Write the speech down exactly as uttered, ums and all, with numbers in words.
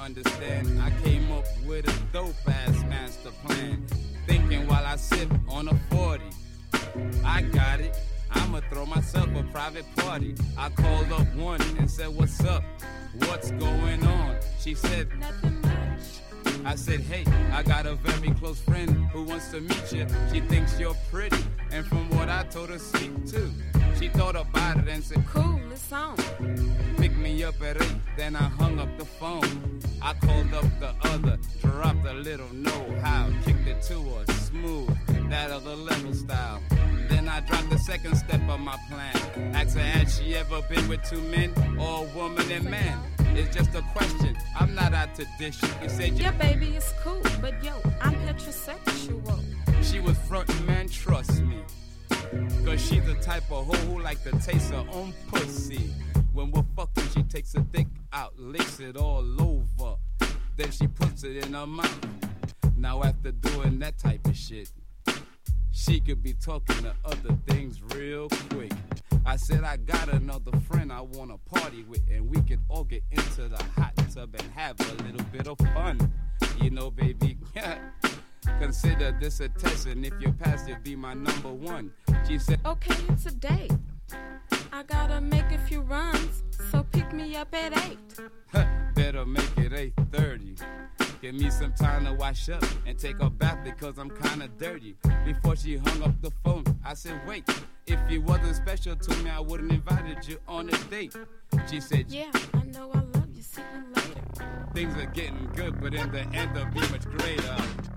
understand. I came up with a dope-ass master plan. Thinking while I sip on a forty. I got it. I'ma throw myself a private party. I called up one and said, what's up? What's going on? She said, nothing much. I said, hey, I got a very close friend who wants to meet you. She thinks you're pretty, and from what I told her, sweet too. She thought about it and said, cool, it's on. Picked me up at eight, then I hung up the phone. I called up the other, dropped a little know-how, kicked it to her smooth, that other level style. Then I dropped the second step of my plan. Asked her, had she ever been with two men, or a woman and man? It's just a question, I'm not out to dish you. You said, yeah, baby, it's cool, but yo, I'm heterosexual. She was frontin', man, trust me. Cause she's the type of hoe who like to taste her own pussy. When we're fucking, she takes a dick out, licks it all over. Then she puts it in her mouth. Now after doing that type of shit, she could be talking to other things real quick. I said I got another friend I wanna party with, and we could all get into the hot tub and have a little bit of fun. You know, baby, consider this a test, and if you pass, you'll be my number one. She said, okay, it's a date. I gotta make a few runs, so pick me up at eight. Better make it eight thirty. Give me some time to wash up and take a bath because I'm kinda dirty. Before she hung up the phone, I said, wait, if you wasn't special to me, I wouldn't invited you on a date. She said, yeah, I know I love you, see you later. Things are getting good, but in the end they'll be much greater.